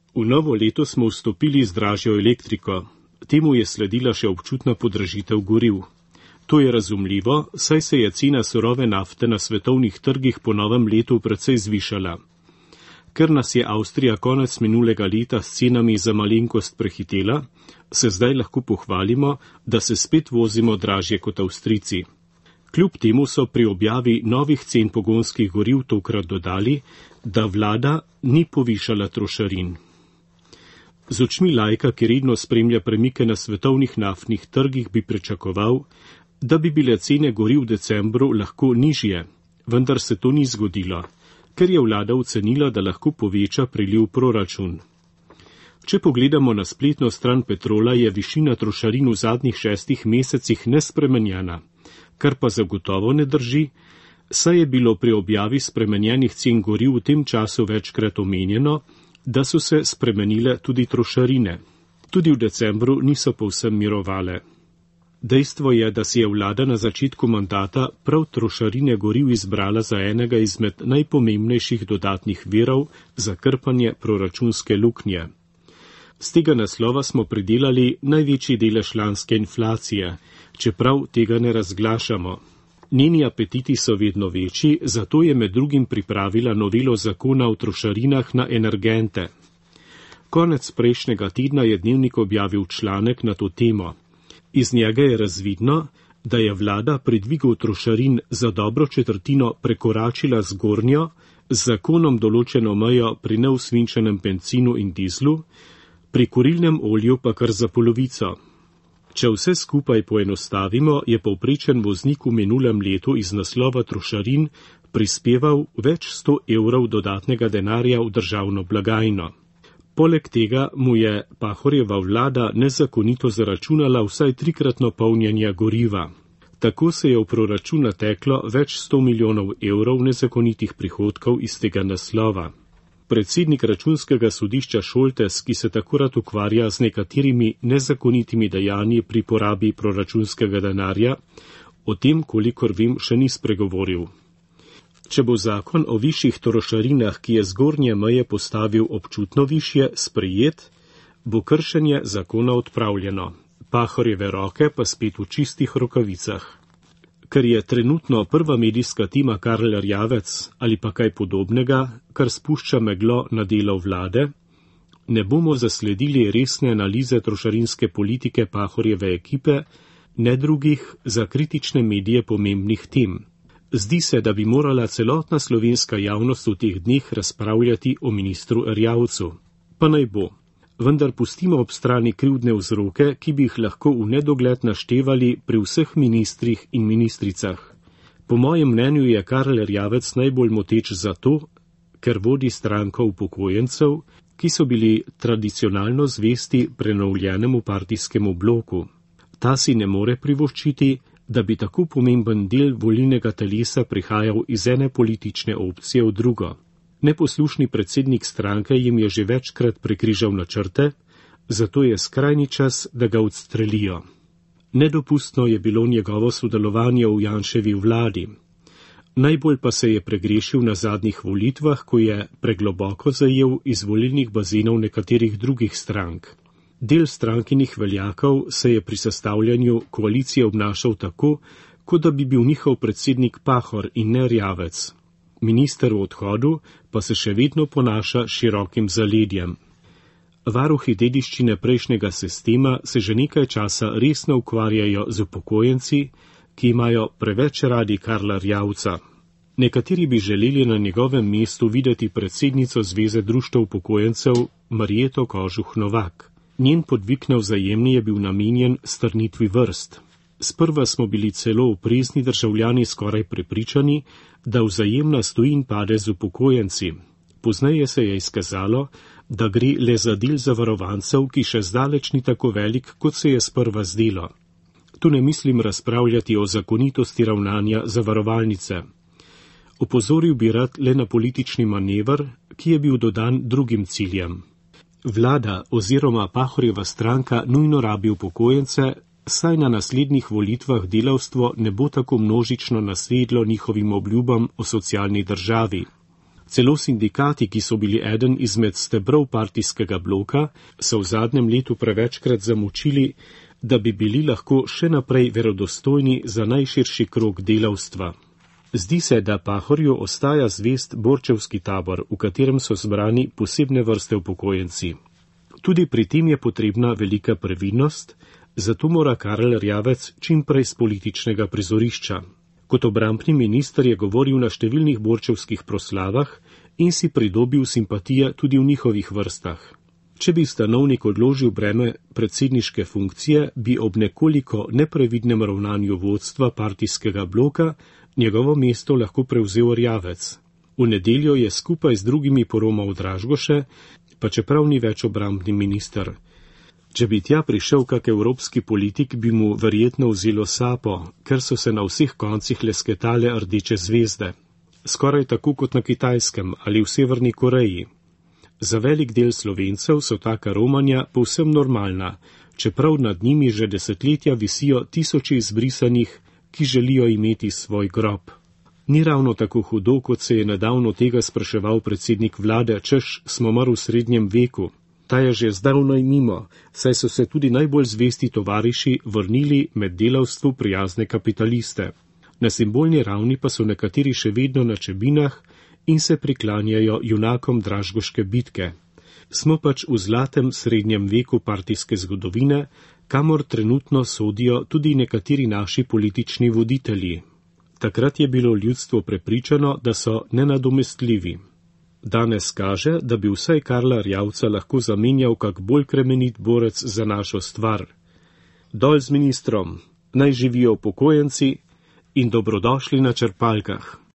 V novo leto smo vstopili z dražjo elektriko. Temu je sledila še občutna podražitev goriv. To je razumljivo, saj se je cena surove nafte na svetovnih trgih po novem letu precej zvišala. Ker nas je Avstrija konec minulega leta s cenami za malenkost prehitela, se zdaj lahko pohvalimo, da se spet vozimo dražje kot Avstrijci. Kljub temu so pri objavi novih cen pogonskih goriv tokrat dodali, da vlada ni povišala trošarin. Z očmi laika, ki redno spremlja premike na svetovnih naftnih trgih, bi pričakoval, da bi bile cene goriv v decembru lahko nižje, vendar se to ni zgodilo, ker je vlada ocenila, da lahko poveča priliv proračun. Če pogledamo na spletno stran Petrola, je višina trošarin v zadnjih 6 mesecih nespremenjena, kar pa zagotovo ne drži, saj je bilo pri objavi spremenjenih cen goriv v tem času večkrat omenjeno, da so se spremenile tudi trošarine. Tudi v decembru niso povsem mirovale. Dejstvo je, da si je vlada na začetku mandata prav trošarine goriv izbrala za enega izmed najpomembnejših dodatnih virov za krpanje proračunske luknje. Z tega naslova smo pridelali največji delež lanske inflacije, čeprav tega ne razglašamo. Njeni apetiti so vedno večji, zato je med drugim pripravila novelo zakona o trošarinah na energente. Konec prejšnjega tedna je Dnevnik objavil članek na to temo. Iz njega je razvidno, da je vlada pri dvigu trošarin za dobro četrtino prekoračila zgornjo, z zakonom določeno mejo pri neosvinčenem bencinu in dizlu, pri kurilnem olju pa kar za polovico. Če vse skupaj poenostavimo, je povprečen voznik v minulem letu iz naslova trošarin prispeval več 100 evrov dodatnega denarja v državno blagajno. Poleg tega mu je Pahorjeva vlada nezakonito zaračunala vsaj 3-kratno polnjenje goriva. Tako se je v proračun nateklo več 100 milijonov evrov nezakonitih prihodkov iz tega naslova. Predsednik Računskega sodišča Šoltes, ki se tako rad ukvarja z nekaterimi nezakonitimi dejanji pri porabi proračunskega denarja, o tem, kolikor vem, še ni spregovoril. Če bo zakon o višjih trošarinah, ki je zgornje meje postavil občutno višje, sprejet, bo kršenje zakona odpravljeno. Pahorjeve roke pa spet v čistih rokavicah. Ker je trenutno prva medijska tema Karl Erjavec ali pa kaj podobnega, kar spušča meglo na delo vlade, ne bomo zasledili resne analize trošarinske politike Pahorjeve ekipe, ne drugih za kritične medije pomembnih tem. Zdi se, da bi morala celotna slovenska javnost v teh dneh razpravljati o ministru Erjavcu. Pa naj bo. Vendar pustimo ob strani krivdne vzroke, ki bi jih lahko v nedogled naštevali pri vseh ministrih in ministricah. Po mojem mnenju je Karl Erjavec najbolj moteč zato, ker vodi stranko upokojencev, ki so bili tradicionalno zvesti prenovljenemu partijskemu bloku. Ta si ne more privoščiti, da bi tako pomemben del volilnega telesa prihajal iz ene politične opcije v drugo. Neposlušni predsednik stranke jim je že večkrat prekrižal načrte, zato je skrajni čas, da ga odstrelijo. Nedopustno je bilo njegovo sodelovanje v Janševi vladi. Najbolj pa se je pregrešil na zadnjih volitvah, ko je pregloboko zajel iz volilnih bazenov nekaterih drugih strank. Del strankinih veljakov se je pri sestavljanju koalicije obnašal tako, kot da bi bil njihov predsednik Pahor in ne Erjavec. Minister v odhodu pa se še vedno ponaša širokim zaledjem. Varuhi dediščine prejšnjega sistema se že nekaj časa resno ukvarjajo z upokojenci, ki imajo preveč radi Karla Erjavca. Nekateri bi želeli na njegovem mestu videti predsednico Zveze društev upokojencev Marjeto Kožuh Novak. Njen podvig na Vzajemni je bil namenjen strnitvi vrst. Sprva smo bili celo oprezni državljani skoraj prepričani, da Vzajemna stoji in pade z upokojenci. Pozneje se je izkazalo, da gre le za del zavarovancev, ki še zdaleč ni tako velik, kot se je sprva zdelo. Tu ne mislim razpravljati o zakonitosti ravnanja zavarovalnice. Opozoril bi rad le na politični manever, ki je bil dodan drugim ciljem. Vlada oziroma Pahorjeva stranka nujno rabi upokojence, saj na naslednjih volitvah delavstvo ne bo tako množično nasedlo njihovim obljubam o socialni državi. Celo sindikati, ki so bili eden izmed stebrov partijskega bloka, so v zadnjem letu prevečkrat zamočili, da bi bili lahko še naprej verodostojni za najširši krog delavstva. Zdi se, da Pahorju ostaja zvest borčevski tabor, v katerem so zbrani posebne vrste upokojenci. Tudi pri tem je potrebna velika previdnost, zato mora Karl Erjavec čim prej z političnega prizorišča. Kot obrambni minister je govoril na številnih borčevskih proslavah in si pridobil simpatije tudi v njihovih vrstah. Če bi stanovnik odložil breme predsedniške funkcije, bi ob nekoliko neprevidnem ravnanju vodstva partijskega bloka njegovo mesto lahko prevzel Erjavec. V nedeljo je skupaj z drugimi poromal Dražgoše, pa čeprav ni več obrambni minister. Če bi tja prišel kak evropski politik, bi mu verjetno vzelo sapo, ker so se na vseh koncih lesketale rdeče zvezde. Skoraj tako kot na Kitajskem ali v Severni Koreji. Za velik del Slovencev so taka romanja povsem normalna, čeprav nad njimi že desetletja visijo tisoči izbrisanih, ki želijo imeti svoj grob. Ni ravno tako hudo, kot se je nedavno tega spraševal predsednik vlade, češ smo mar v srednjem veku. Ta je že zdavnaj mimo, saj so se tudi najbolj zvesti tovariši vrnili med delavstvu prijazne kapitaliste. Na simbolni ravni pa so nekateri še vedno na čebinah in se priklanjajo junakom Dražgoške bitke. Smo pač v zlatem srednjem veku partijske zgodovine, kamor trenutno sodijo tudi nekateri naši politični voditelji. Takrat je bilo ljudstvo prepričano, da so nenadomestljivi. Danes kaže, da bi vsaj Karla Erjavca lahko zamenjal kak bolj kremenit borec za našo stvar. Dol z ministrom, naj živijo upokojenci in dobrodošli na črpalkah.